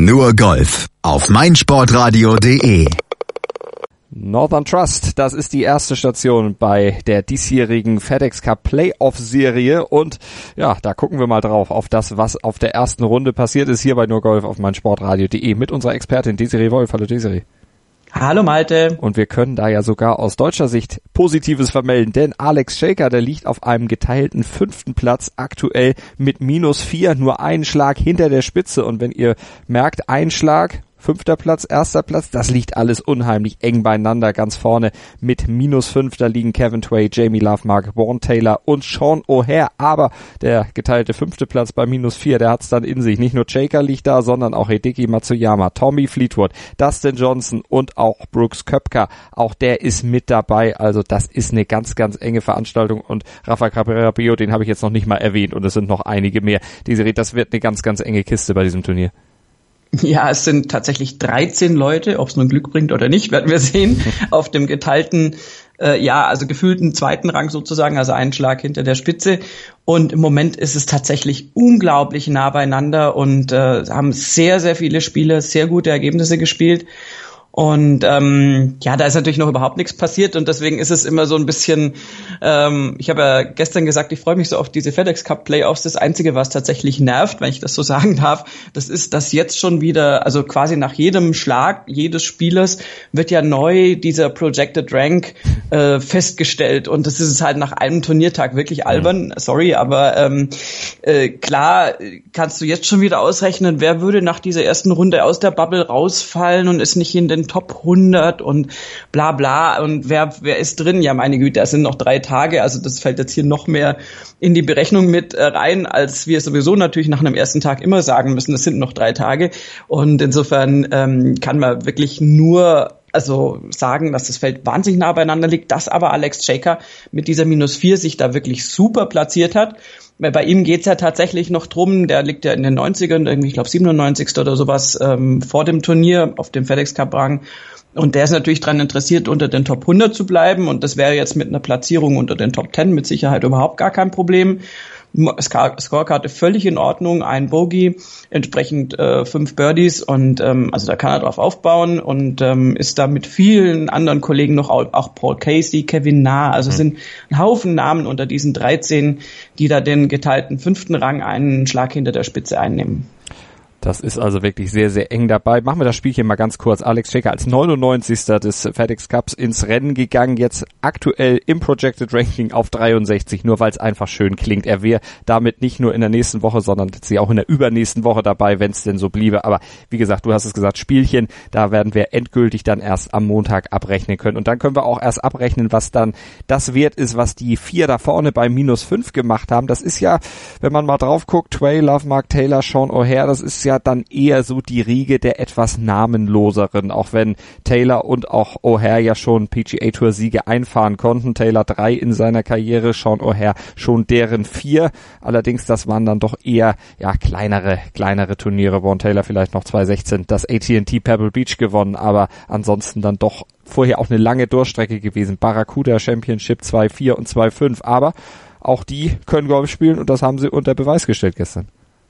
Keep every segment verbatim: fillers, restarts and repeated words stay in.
Nur Golf auf meinsportradio punkt de. Northern Trust, das ist die erste Station bei der diesjährigen FedEx Cup Playoff Serie und ja, da gucken wir mal drauf auf das, was auf der ersten Runde passiert ist hier bei Nur Golf auf meinsportradio punkt de mit unserer Expertin Desiree Wolf. Hallo Desiree. Hallo Malte. Und wir können da ja sogar aus deutscher Sicht Positives vermelden, denn Alex Shaker, der liegt auf einem geteilten fünften Platz aktuell mit minus vier, nur einen Schlag hinter der Spitze. Und wenn ihr merkt, ein Schlag, fünfter Platz, erster Platz, das liegt alles unheimlich eng beieinander. Ganz vorne mit minus fünf, da liegen Kevin Tway, Jamie Love, Mark Vaughn Taylor und Sean O'Haire. Aber der geteilte fünfte Platz bei minus vier, der hat's dann in sich. Nicht nur Shaker liegt da, sondern auch Hideki Matsuyama, Tommy Fleetwood, Dustin Johnson und auch Brooks Koepka. Auch der ist mit dabei. Also das ist eine ganz, ganz enge Veranstaltung. Und Rafa Cabrera-Bello, den habe ich jetzt noch nicht mal erwähnt. Und es sind noch einige mehr. Diese, das wird eine ganz, ganz enge Kiste bei diesem Turnier. Ja, es sind tatsächlich dreizehn Leute, ob es nun Glück bringt oder nicht, werden wir sehen, auf dem geteilten, äh, ja, also gefühlten zweiten Rang sozusagen, also einen Schlag hinter der Spitze. Und im Moment ist es tatsächlich unglaublich nah beieinander und äh, haben sehr, sehr viele Spieler sehr gute Ergebnisse gespielt. Und ähm, ja, da ist natürlich noch überhaupt nichts passiert und deswegen ist es immer so ein bisschen, ähm, ich habe ja gestern gesagt, ich freue mich so auf diese FedEx Cup Playoffs. Das Einzige, was tatsächlich nervt, wenn ich das so sagen darf, das ist, dass jetzt schon wieder, also quasi nach jedem Schlag jedes Spielers wird ja neu dieser Projected Rank äh, festgestellt und das ist halt nach einem Turniertag wirklich albern, sorry, aber ähm, äh, klar kannst du jetzt schon wieder ausrechnen, wer würde nach dieser ersten Runde aus der Bubble rausfallen und ist nicht in den Top hundert und bla bla und wer wer ist drin? Ja, meine Güte, es sind noch drei Tage, also das fällt jetzt hier noch mehr in die Berechnung mit rein, als wir sowieso natürlich nach einem ersten Tag immer sagen müssen, es sind noch drei Tage und insofern ähm, kann man wirklich nur also sagen, dass das Feld wahnsinnig nah beieinander liegt, dass aber Alex Shaker mit dieser minus vier sich da wirklich super platziert hat. Bei ihm geht's ja tatsächlich noch drum, der liegt ja in den neunzigern, irgendwie, ich glaube siebenundneunzigsten oder sowas ähm, vor dem Turnier auf dem FedEx Cup Rang. Und der ist natürlich daran interessiert, unter den Top hundert zu bleiben. Und das wäre jetzt mit einer Platzierung unter den Top zehn mit Sicherheit überhaupt gar kein Problem. Scorekarte völlig in Ordnung, ein Bogey, entsprechend äh, fünf Birdies und ähm, also da kann er drauf aufbauen und ähm, ist da mit vielen anderen Kollegen noch, auch Paul Casey, Kevin Na, also es sind ein Haufen Namen unter diesen dreizehn, die da den geteilten fünften Rang einen Schlag hinter der Spitze einnehmen. Das ist also wirklich sehr, sehr eng dabei. Machen wir das Spielchen mal ganz kurz. Alex Shaker als neunundneunzigster des FedEx Cups ins Rennen gegangen, jetzt aktuell im Projected Ranking auf dreiundsechzig, nur weil es einfach schön klingt. Er wäre damit nicht nur in der nächsten Woche, sondern sie auch in der übernächsten Woche dabei, wenn es denn so bliebe. Aber wie gesagt, du hast es gesagt, Spielchen, da werden wir endgültig dann erst am Montag abrechnen können. Und dann können wir auch erst abrechnen, was dann das Wert ist, was die vier da vorne bei minus fünf gemacht haben. Das ist ja, wenn man mal drauf guckt, Tway, Love, Mark Taylor, Sean O'Haire, das ist ja dann eher so die Riege der etwas namenloseren, auch wenn Taylor und auch O'Haire ja schon P G A Tour Siege einfahren konnten. Taylor drei in seiner Karriere, Sean O'Haire schon deren vier. Allerdings, das waren dann doch eher ja kleinere, kleinere Turniere. Vaughn Taylor vielleicht noch zwanzig sechzehn das A T and T Pebble Beach gewonnen, aber ansonsten dann doch vorher auch eine lange Durchstrecke gewesen. Barracuda Championship zwei vier und zwei fünf, aber auch die können Golf spielen und das haben sie unter Beweis gestellt gestern.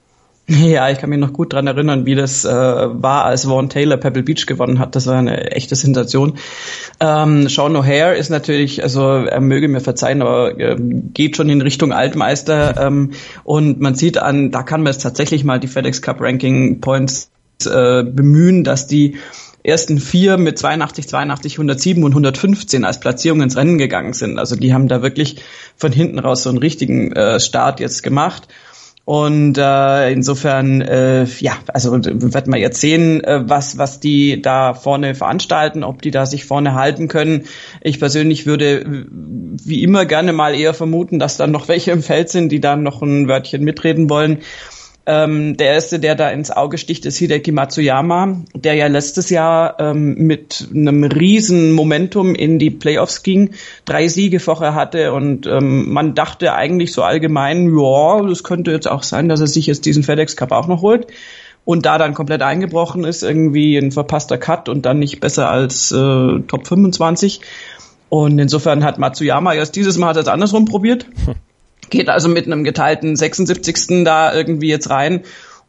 Ja, ich kann mich noch gut dran erinnern, wie das äh, war, als Vaughn Taylor Pebble Beach gewonnen hat. Das war eine echte Sensation. Ähm, Sean O'Haire ist natürlich, also er möge mir verzeihen, aber äh, geht schon in Richtung Altmeister. Ähm, und man sieht an, da kann man jetzt tatsächlich mal die FedEx Cup Ranking Points äh, bemühen, dass die ersten vier mit zweiundachtzig, zweiundachtzig, hundertsieben und hundertfünfzehn als Platzierung ins Rennen gegangen sind. Also die haben da wirklich von hinten raus so einen richtigen äh, Start jetzt gemacht. Und äh, insofern, äh, ja, also wird man jetzt sehen, äh, was was die da vorne veranstalten, ob die da sich vorne halten können. Ich persönlich würde wie immer gerne mal eher vermuten, dass dann noch welche im Feld sind, die da noch ein Wörtchen mitreden wollen. Ähm, der erste, der da ins Auge sticht, ist Hideki Matsuyama, der ja letztes Jahr ähm, mit einem riesen Momentum in die Playoffs ging, drei Siege vorher hatte und ähm, man dachte eigentlich so allgemein, ja, das könnte jetzt auch sein, dass er sich jetzt diesen FedEx Cup auch noch holt. Und da dann komplett eingebrochen ist, irgendwie ein verpasster Cut und dann nicht besser als äh, Top fünfundzwanzig. Und insofern hat Matsuyama erst dieses Mal hat er es andersrum probiert. Geht also mit einem geteilten sechsundsiebzigsten da irgendwie jetzt rein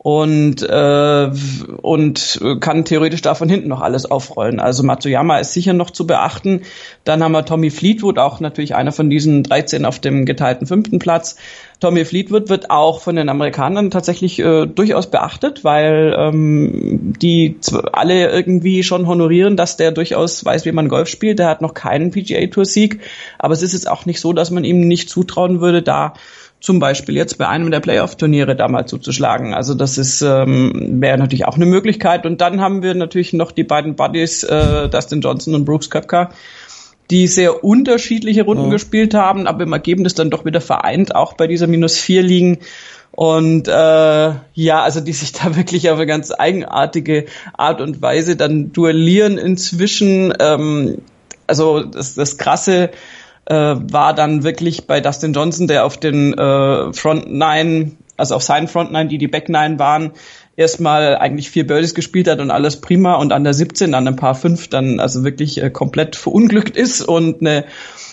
und äh, und kann theoretisch da von hinten noch alles aufrollen. Also Matsuyama ist sicher noch zu beachten. Dann haben wir Tommy Fleetwood, auch natürlich einer von diesen dreizehn auf dem geteilten fünften Platz. Tommy Fleetwood wird auch von den Amerikanern tatsächlich äh, durchaus beachtet, weil ähm, die alle irgendwie schon honorieren, dass der durchaus weiß, wie man Golf spielt. Der hat noch keinen P G A-Tour-Sieg, aber es ist jetzt auch nicht so, dass man ihm nicht zutrauen würde, da zum Beispiel jetzt bei einem der Playoff-Turniere da mal zuzuschlagen. Also das ist ähm, wäre natürlich auch eine Möglichkeit. Und dann haben wir natürlich noch die beiden Buddies, äh, Dustin Johnson und Brooks Koepka, die sehr unterschiedliche Runden ja. gespielt haben, aber im Ergebnis dann doch wieder vereint, auch bei dieser minus vier liegen. Und äh, ja, also die sich da wirklich auf eine ganz eigenartige Art und Weise dann duellieren inzwischen. Ähm, also das, das Krasse äh, war dann wirklich bei Dustin Johnson, der auf den äh, Front Nine, also auf seinen Front Nine, die die Back Nine waren, erstmal eigentlich vier Birdies gespielt hat und alles prima und an der siebzehn, an ein Paar fünf dann also wirklich äh, komplett verunglückt ist und eine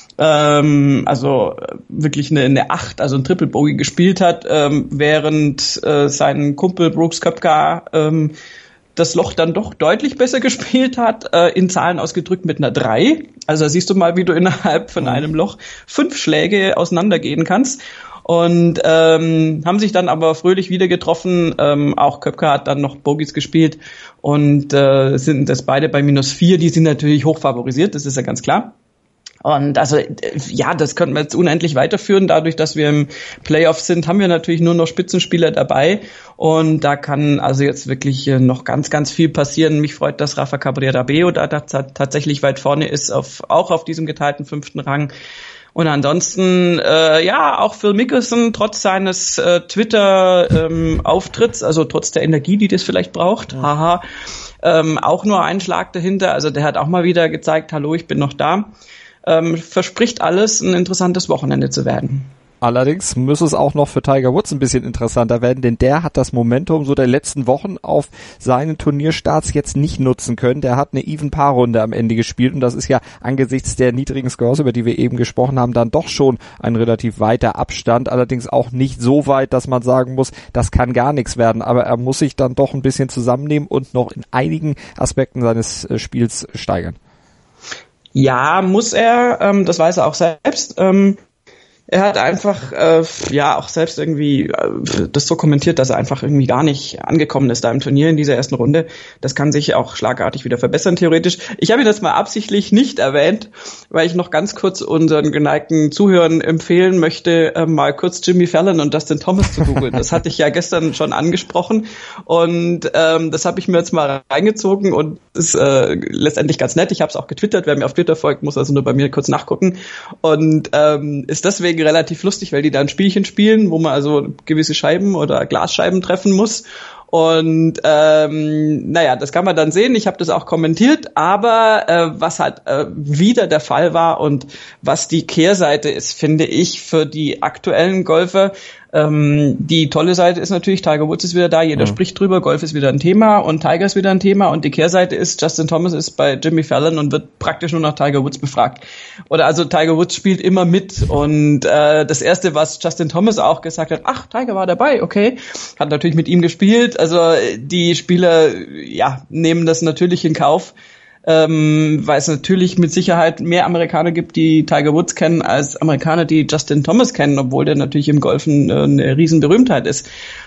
ähm, also wirklich eine, eine acht, also ein Triple Bogey gespielt hat, ähm, während äh, sein Kumpel Brooks Koepka ähm, das Loch dann doch deutlich besser gespielt hat, äh, in Zahlen ausgedrückt mit einer drei. Also da siehst du mal, wie du innerhalb von einem Loch fünf Schläge auseinandergehen kannst. Und ähm, haben sich dann aber fröhlich wieder getroffen. Ähm, auch Koepka hat dann noch Bogies gespielt und äh, sind das beide bei minus vier. Die sind natürlich hoch favorisiert, das ist ja ganz klar. Und also ja, das könnten wir jetzt unendlich weiterführen. Dadurch, dass wir im Playoff sind, haben wir natürlich nur noch Spitzenspieler dabei. Und da kann also jetzt wirklich noch ganz, ganz viel passieren. Mich freut, dass Rafa Cabrera-Bello da tatsächlich weit vorne ist, auf, auch auf diesem geteilten fünften Rang. Und ansonsten, äh, ja, auch Phil Mickelson, trotz seines äh, Twitter-Auftritts, ähm, also trotz der Energie, die das vielleicht braucht, ja. haha, ähm, auch nur ein Schlag dahinter. Also der hat auch mal wieder gezeigt, hallo, ich bin noch da. Ähm, verspricht alles, ein interessantes Wochenende zu werden. Allerdings muss es auch noch für Tiger Woods ein bisschen interessanter werden, denn der hat das Momentum so der letzten Wochen auf seinen Turnierstarts jetzt nicht nutzen können. Der hat eine Even-Paar-Runde am Ende gespielt und das ist ja angesichts der niedrigen Scores, über die wir eben gesprochen haben, dann doch schon ein relativ weiter Abstand. Allerdings auch nicht so weit, dass man sagen muss, das kann gar nichts werden. Aber er muss sich dann doch ein bisschen zusammennehmen und noch in einigen Aspekten seines Spiels steigern. Ja, muss er. Ähm, das weiß er auch selbst. Ähm Er hat einfach, äh, ja, auch selbst irgendwie äh, das so kommentiert, dass er einfach irgendwie gar nicht angekommen ist da im Turnier in dieser ersten Runde. Das kann sich auch schlagartig wieder verbessern, theoretisch. Ich habe ihn das mal absichtlich nicht erwähnt, weil ich noch ganz kurz unseren geneigten Zuhörern empfehlen möchte, äh, mal kurz Jimmy Fallon und Dustin Thomas zu googeln. Das hatte ich ja gestern schon angesprochen und ähm, das habe ich mir jetzt mal reingezogen und ist äh, letztendlich ganz nett. Ich habe es auch getwittert. Wer mir auf Twitter folgt, muss also nur bei mir kurz nachgucken und ähm, ist deswegen relativ lustig, weil die da ein Spielchen spielen, wo man also gewisse Scheiben oder Glasscheiben treffen muss. Und ähm, naja, das kann man dann sehen. Ich habe das auch kommentiert, aber äh, was halt äh, wieder der Fall war und was die Kehrseite ist, finde ich, für die aktuellen Golfer. Ähm, die tolle Seite ist natürlich, Tiger Woods ist wieder da, jeder ja. spricht drüber, Golf ist wieder ein Thema und Tiger ist wieder ein Thema und die Kehrseite ist, Justin Thomas ist bei Jimmy Fallon und wird praktisch nur nach Tiger Woods befragt. Oder also Tiger Woods spielt immer mit und äh, das Erste, was Justin Thomas auch gesagt hat, ach, Tiger war dabei, okay, hat natürlich mit ihm gespielt, also die Spieler, ja, nehmen das natürlich in Kauf. Ähm, weil es natürlich mit Sicherheit mehr Amerikaner gibt, die Tiger Woods kennen, als Amerikaner, die Justin Thomas kennen, obwohl der natürlich im Golfen äh, eine Riesenberühmtheit ist.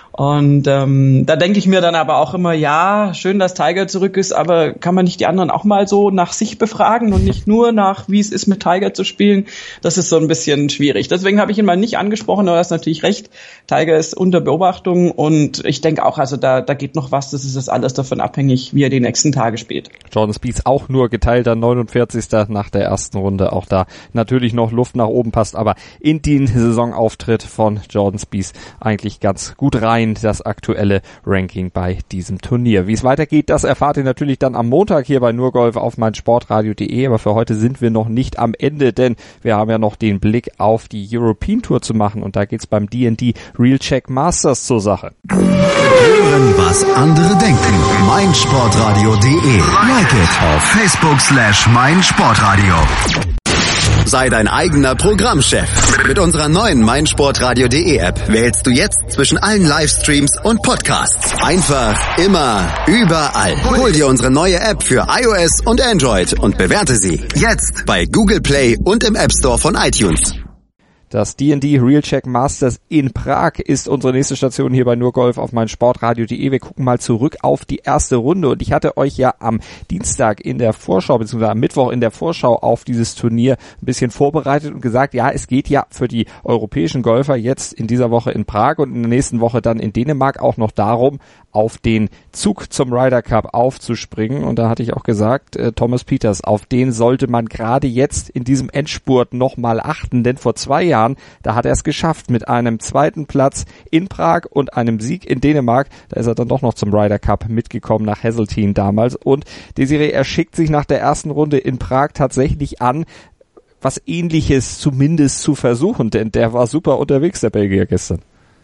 Und ähm, da denke ich mir dann aber auch immer, ja, schön, dass Tiger zurück ist, aber kann man nicht die anderen auch mal so nach sich befragen und nicht nur nach, wie es ist, mit Tiger zu spielen? Das ist so ein bisschen schwierig. Deswegen habe ich ihn mal nicht angesprochen, aber er ist natürlich recht. Tiger ist unter Beobachtung und ich denke auch, also da da geht noch was. Das ist das alles davon abhängig, wie er die nächsten Tage spielt. Jordan Spieth auch nur geteilter neunundvierzigster nach der ersten Runde. Auch da natürlich noch Luft nach oben passt, aber in den Saisonauftritt von Jordan Spieth eigentlich ganz gut rein. Das aktuelle Ranking bei diesem Turnier. Wie es weitergeht, das erfahrt ihr natürlich dann am Montag hier bei Nurgolf auf meinsportradio punkt de, aber für heute sind wir noch nicht am Ende, denn wir haben ja noch den Blick auf die European Tour zu machen und da geht's beim D und D Real Check Masters zur Sache. Hören, was andere denken. meinsportradio punkt de. Like it auf Facebook slash meinsportradio. Sei dein eigener Programmchef. Mit unserer neuen meinsportradio punkt de App wählst du jetzt zwischen allen Livestreams und Podcasts. Einfach, immer, überall. Hol dir unsere neue App für iOS und Android und bewerte sie jetzt bei Google Play und im App Store von iTunes. Das D und D Real Check Masters in Prag ist unsere nächste Station hier bei nur Golf auf meinsportradio punkt de. Wir gucken mal zurück auf die erste Runde und ich hatte euch ja am Dienstag in der Vorschau bzw. am Mittwoch in der Vorschau auf dieses Turnier ein bisschen vorbereitet und gesagt, ja, es geht ja für die europäischen Golfer jetzt in dieser Woche in Prag und in der nächsten Woche dann in Dänemark auch noch darum, auf den Zug zum Ryder Cup aufzuspringen. Und da hatte ich auch gesagt, äh, Thomas Pieters, auf den sollte man gerade jetzt in diesem Endspurt nochmal achten, denn vor zwei Jahren, da hat er es geschafft mit einem zweiten Platz in Prag und einem Sieg in Dänemark. Da ist er dann doch noch zum Ryder Cup mitgekommen nach Hazeltine damals. Und Desiree, er schickt sich nach der ersten Runde in Prag tatsächlich an, was Ähnliches zumindest zu versuchen, denn der war super unterwegs, der Belgier gestern.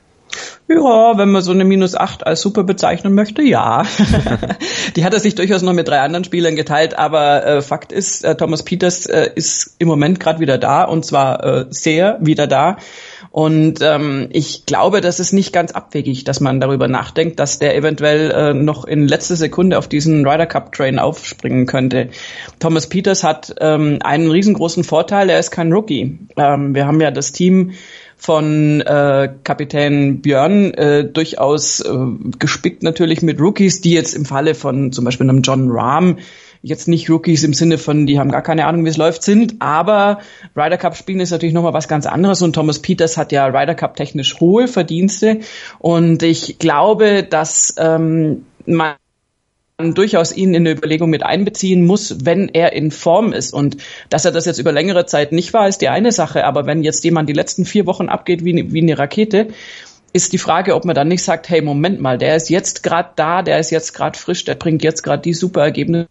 Ja, wenn man so eine minus acht als super bezeichnen möchte, ja. Die hat er sich durchaus noch mit drei anderen Spielern geteilt, aber äh, Fakt ist, äh, Thomas Pieters äh, ist im Moment gerade wieder da und zwar äh, sehr wieder da. Und ähm, ich glaube, das ist nicht ganz abwegig, dass man darüber nachdenkt, dass der eventuell äh, noch in letzter Sekunde auf diesen Ryder Cup Train aufspringen könnte. Thomas Pieters hat ähm, einen riesengroßen Vorteil, er ist kein Rookie. Ähm, wir haben ja das Team von äh, Kapitän Björn äh, durchaus äh, gespickt natürlich mit Rookies, die jetzt im Falle von zum Beispiel einem John Rahm jetzt nicht Rookies im Sinne von, die haben gar keine Ahnung, wie es läuft, sind, aber Ryder Cup spielen ist natürlich nochmal was ganz anderes und Thomas Pieters hat ja Ryder Cup technisch hohe Verdienste und ich glaube, dass ähm, man durchaus ihn in eine Überlegung mit einbeziehen muss, wenn er in Form ist. Und dass er das jetzt über längere Zeit nicht war, ist die eine Sache. Aber wenn jetzt jemand die letzten vier Wochen abgeht wie, wie eine Rakete, ist die Frage, ob man dann nicht sagt, hey, Moment mal, der ist jetzt gerade da, der ist jetzt gerade frisch, der bringt jetzt gerade die super Ergebnisse,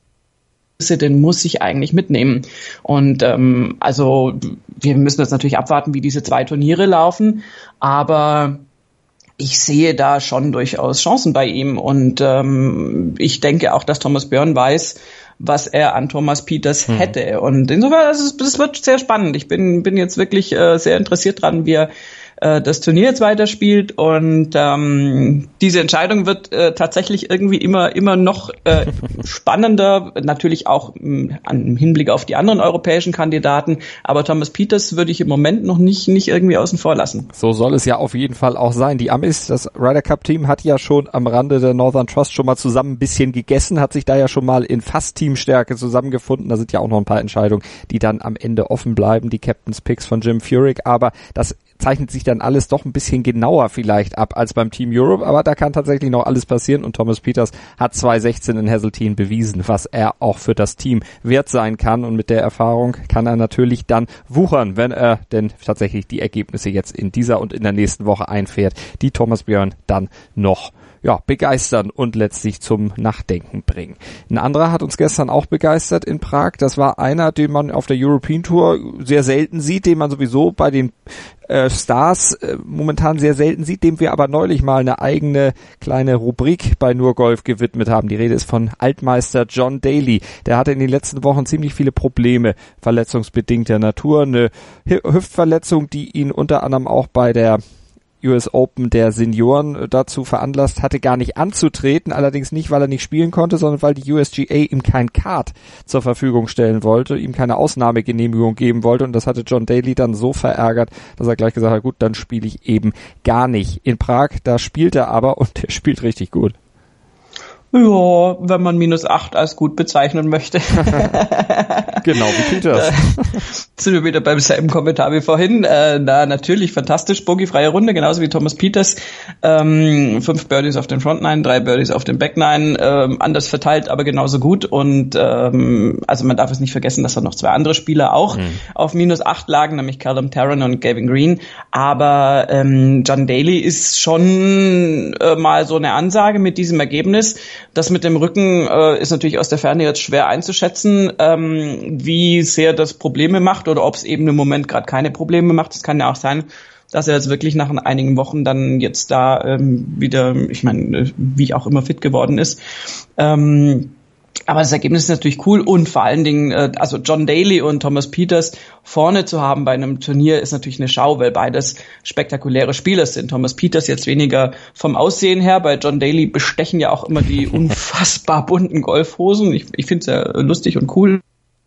den muss ich eigentlich mitnehmen. Und ähm, also wir müssen jetzt natürlich abwarten, wie diese zwei Turniere laufen, aber ich sehe da schon durchaus Chancen bei ihm und ähm, ich denke auch, dass Thomas Björn weiß, was er an Thomas Pieters hm. hätte. Und insofern, das, ist, das wird sehr spannend. Ich bin, bin jetzt wirklich äh, sehr interessiert dran, wie er äh, das Turnier jetzt weiterspielt und ähm, diese Entscheidung wird äh, tatsächlich irgendwie immer immer noch äh, spannender, natürlich auch im Hinblick auf die anderen europäischen Kandidaten, aber Thomas Pieters würde ich im Moment noch nicht nicht irgendwie außen vor lassen. So soll es ja auf jeden Fall auch sein. Die Amis, das Ryder Cup Team hat ja schon am Rande der Northern Trust schon mal zusammen ein bisschen gegessen, hat sich da ja schon mal in fast Teamstärke zusammengefunden. Da sind ja auch noch ein paar Entscheidungen, die dann am Ende offen bleiben, die Captain's Picks von Jim Furyk, aber das zeichnet sich dann alles doch ein bisschen genauer vielleicht ab als beim Team Europe, aber da kann tatsächlich noch alles passieren und Thomas Pieters hat zwanzig sechzehn in Hazeltine bewiesen, was er auch für das Team wert sein kann und mit der Erfahrung kann er natürlich dann wuchern, wenn er denn tatsächlich die Ergebnisse jetzt in dieser und in der nächsten Woche einfährt, die Thomas Björn dann noch ja, begeistern und letztlich zum Nachdenken bringen. Ein anderer hat uns gestern auch begeistert in Prag. Das war einer, den man auf der European Tour sehr selten sieht, den man sowieso bei den äh, Stars äh, momentan sehr selten sieht, dem wir aber neulich mal eine eigene kleine Rubrik bei Nur Golf gewidmet haben. Die Rede ist von Altmeister John Daly. Der hatte in den letzten Wochen ziemlich viele Probleme, verletzungsbedingter Natur. Eine Hüftverletzung, die ihn unter anderem auch bei der U S Open der Senioren dazu veranlasst hatte, gar nicht anzutreten, allerdings nicht, weil er nicht spielen konnte, sondern weil die U S G A ihm kein Card zur Verfügung stellen wollte, ihm keine Ausnahmegenehmigung geben wollte und das hatte John Daly dann so verärgert, dass er gleich gesagt hat, gut, dann spiele ich eben gar nicht. In Prag, da spielt er aber und er spielt richtig gut. Ja, wenn man minus acht als gut bezeichnen möchte. Genau, wie Peters. Sind wir wieder beim selben Kommentar wie vorhin. Äh, na, natürlich fantastisch, bogiefreie Runde, genauso wie Thomas Pieters. Ähm, fünf Birdies auf den Front Nine, drei Birdies auf den Back Nine, ähm, anders verteilt, aber genauso gut. Und ähm, also man darf es nicht vergessen, dass da noch zwei andere Spieler auch mhm. auf minus acht lagen, nämlich Callum Tarrant und Gavin Green. Aber ähm, John Daly ist schon äh, mal so eine Ansage mit diesem Ergebnis. Das mit dem Rücken äh, ist natürlich aus der Ferne jetzt schwer einzuschätzen, ähm, wie sehr das Probleme macht oder ob es eben im Moment gerade keine Probleme macht. Es kann ja auch sein, dass er jetzt wirklich nach einigen Wochen dann jetzt da ähm, wieder, ich meine, wie auch immer fit geworden ist. Ähm, Aber das Ergebnis ist natürlich cool und vor allen Dingen, äh, also John Daly und Thomas Pieters vorne zu haben bei einem Turnier ist natürlich eine Schau, weil beides spektakuläre Spieler sind. Thomas Pieters jetzt weniger vom Aussehen her, bei John Daly bestechen ja auch immer die unfassbar bunten Golfhosen. Ich, ich finde es ja lustig und cool.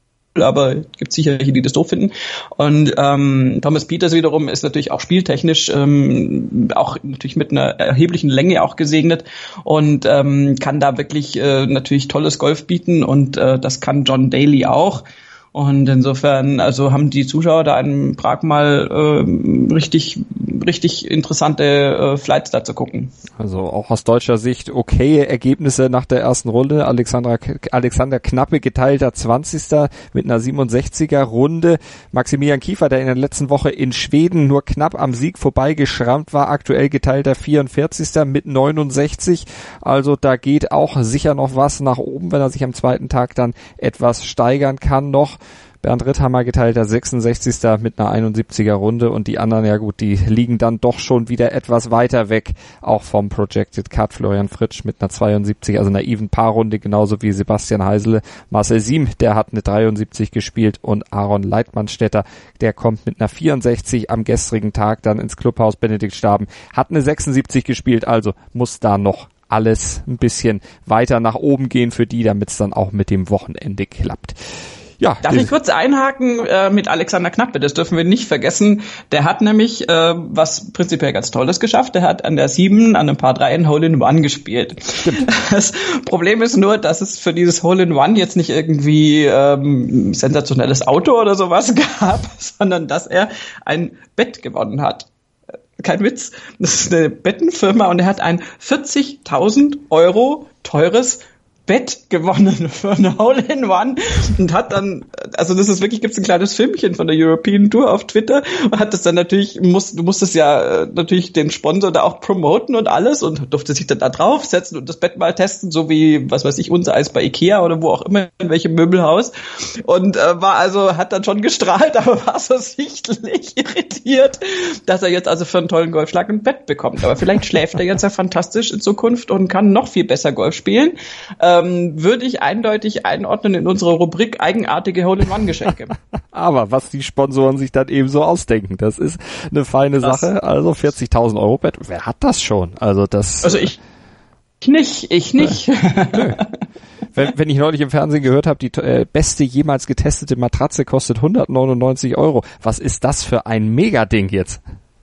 Aber gibt sicher welche, die das doof finden. Und ähm, Thomas Pieters wiederum ist natürlich auch spieltechnisch ähm, auch natürlich mit einer erheblichen Länge auch gesegnet und ähm, kann da wirklich äh, natürlich tolles Golf bieten und äh, das kann John Daly auch. Und insofern, also haben die Zuschauer da in Prag mal äh, richtig, richtig interessante äh, Flights da zu gucken. Also auch aus deutscher Sicht okaye Ergebnisse nach der ersten Runde. Alexander, Alexander Knappe geteilter zwanzigster mit einer siebenundsechziger Runde. Maximilian Kiefer, der in der letzten Woche in Schweden nur knapp am Sieg vorbeigeschrammt war, aktuell geteilter vierundvierzigster mit neunundsechzig. Also da geht auch sicher noch was nach oben, wenn er sich am zweiten Tag dann etwas steigern kann noch. Bernd Ritthammer geteilter sechsundsechzigster mit einer einundsiebziger Runde und die anderen, ja gut, die liegen dann doch schon wieder etwas weiter weg, auch vom Projected Cut. Florian Fritsch mit einer zweiundsiebzig, also einer Even-Paar-Runde, genauso wie Sebastian Heisele. Marcel Siem, der hat eine dreiundsiebzig gespielt und Aaron Leitmann-Stetter, der kommt mit einer vierundsechzig am gestrigen Tag dann ins Clubhaus Benedikt Staben, hat eine sechsundsiebzig gespielt, also muss da noch alles ein bisschen weiter nach oben gehen für die, damit es dann auch mit dem Wochenende klappt. Ja, darf ich kurz einhaken äh, mit Alexander Knappe, das dürfen wir nicht vergessen. Der hat nämlich äh, was prinzipiell ganz Tolles geschafft. Der hat an der sieben, an einem Par drei ein Hole-in-One gespielt. Stimmt. Das Problem ist nur, dass es für dieses Hole-in-One jetzt nicht irgendwie ähm, sensationelles Auto oder sowas gab, sondern dass er ein Bett gewonnen hat. Kein Witz, das ist eine Bettenfirma und er hat ein vierzigtausend Euro teures Bett gewonnen für eine Hole-in-One und hat dann, also das ist wirklich, gibt's ein kleines Filmchen von der European Tour auf Twitter und hat das dann natürlich, muss, du musstest ja natürlich den Sponsor da auch promoten und alles und durfte sich dann da draufsetzen und das Bett mal testen, so wie, was weiß ich, unser Eis bei Ikea oder wo auch immer, in welchem Möbelhaus und äh, war also, hat dann schon gestrahlt, aber war so sichtlich irritiert, dass er jetzt also für einen tollen Golfschlag ein Bett bekommt, aber vielleicht schläft er jetzt ja fantastisch in Zukunft und kann noch viel besser Golf spielen. Äh, Ähm, würde ich eindeutig einordnen in unsere Rubrik eigenartige Hole-in-One-Geschenke. Aber was die Sponsoren sich dann eben so ausdenken, das ist eine feine das Sache. Also vierzigtausend Euro Bett, wer hat das schon? Also das. Also ich, ich nicht, ich nicht. Nö. Wenn, wenn ich neulich im Fernsehen gehört habe, die äh, beste jemals getestete Matratze kostet hundertneunundneunzig Euro. Was ist das für ein Megading jetzt?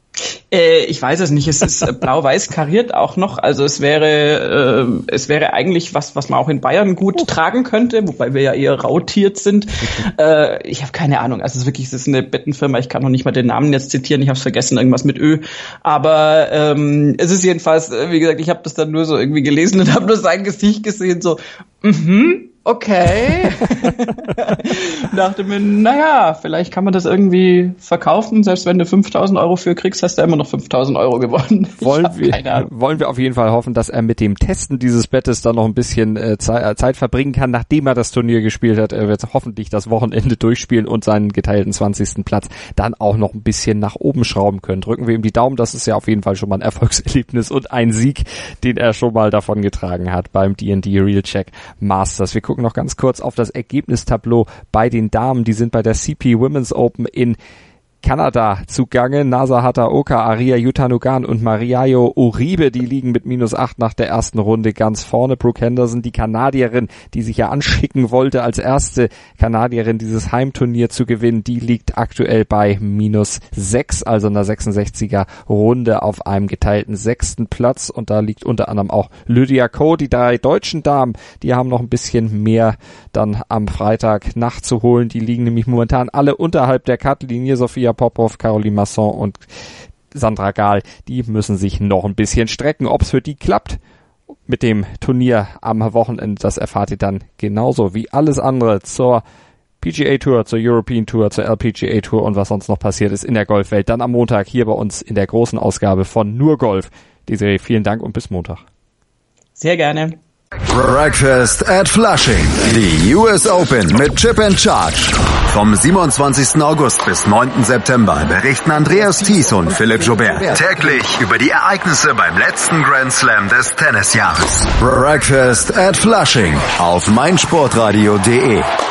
Äh, ich weiß es nicht. Es ist äh, blau-weiß kariert auch noch. Also es wäre, äh, es wäre eigentlich was, was man auch in Bayern gut oh. tragen könnte, wobei wir ja eher rautiert sind. äh, ich habe keine Ahnung. Also es ist wirklich, es ist eine Bettenfirma. Ich kann noch nicht mal den Namen jetzt zitieren. Ich habe es vergessen, irgendwas mit Ö. Aber ähm, es ist jedenfalls, wie gesagt, ich habe das dann nur so irgendwie gelesen und habe nur sein Gesicht gesehen, so, mhm. Okay. Dachte mir, naja, vielleicht kann man das irgendwie verkaufen. Selbst wenn du fünftausend Euro für kriegst, hast du immer noch fünftausend Euro gewonnen. Wollen wir, wollen wir auf jeden Fall hoffen, dass er mit dem Testen dieses Bettes dann noch ein bisschen äh, Zeit, Zeit verbringen kann, nachdem er das Turnier gespielt hat. Er wird hoffentlich das Wochenende durchspielen und seinen geteilten zwanzigsten Platz dann auch noch ein bisschen nach oben schrauben können. Drücken wir ihm die Daumen, das ist ja auf jeden Fall schon mal ein Erfolgserlebnis und ein Sieg, den er schon mal davon getragen hat beim D and D Real Check Masters. Wir gucken noch ganz kurz auf das Ergebnistableau bei den Damen. Die sind bei der C P Women's Open in Kanada zugange. Nasa Hataoka, Aria Yutanugan und Mariayo Uribe, die liegen mit minus acht nach der ersten Runde ganz vorne. Brooke Henderson, die Kanadierin, die sich ja anschicken wollte, als erste Kanadierin dieses Heimturnier zu gewinnen, die liegt aktuell bei minus sechs, also einer sechsundsechziger Runde auf einem geteilten sechsten Platz. Und da liegt unter anderem auch Lydia Ko. Die drei deutschen Damen, die haben noch ein bisschen mehr dann am Freitag nachzuholen. Die liegen nämlich momentan alle unterhalb der Cut-Linie. Sophia Popov, Caroline Masson und Sandra Gahl, die müssen sich noch ein bisschen strecken. Ob es für die klappt mit dem Turnier am Wochenende, das erfahrt ihr dann genauso wie alles andere zur P G A Tour, zur European Tour, zur L P G A Tour und was sonst noch passiert ist in der Golfwelt. Dann am Montag hier bei uns in der großen Ausgabe von Nur Golf. Desiree, vielen Dank und bis Montag. Sehr gerne. Breakfast at Flushing. Die U S Open mit Chip and Charge. Vom siebenundzwanzigsten August bis neunten September berichten Andreas Thies und Philipp Joubert täglich über die Ereignisse beim letzten Grand Slam des Tennisjahres. Breakfast at Flushing auf meinsportradio punkt de.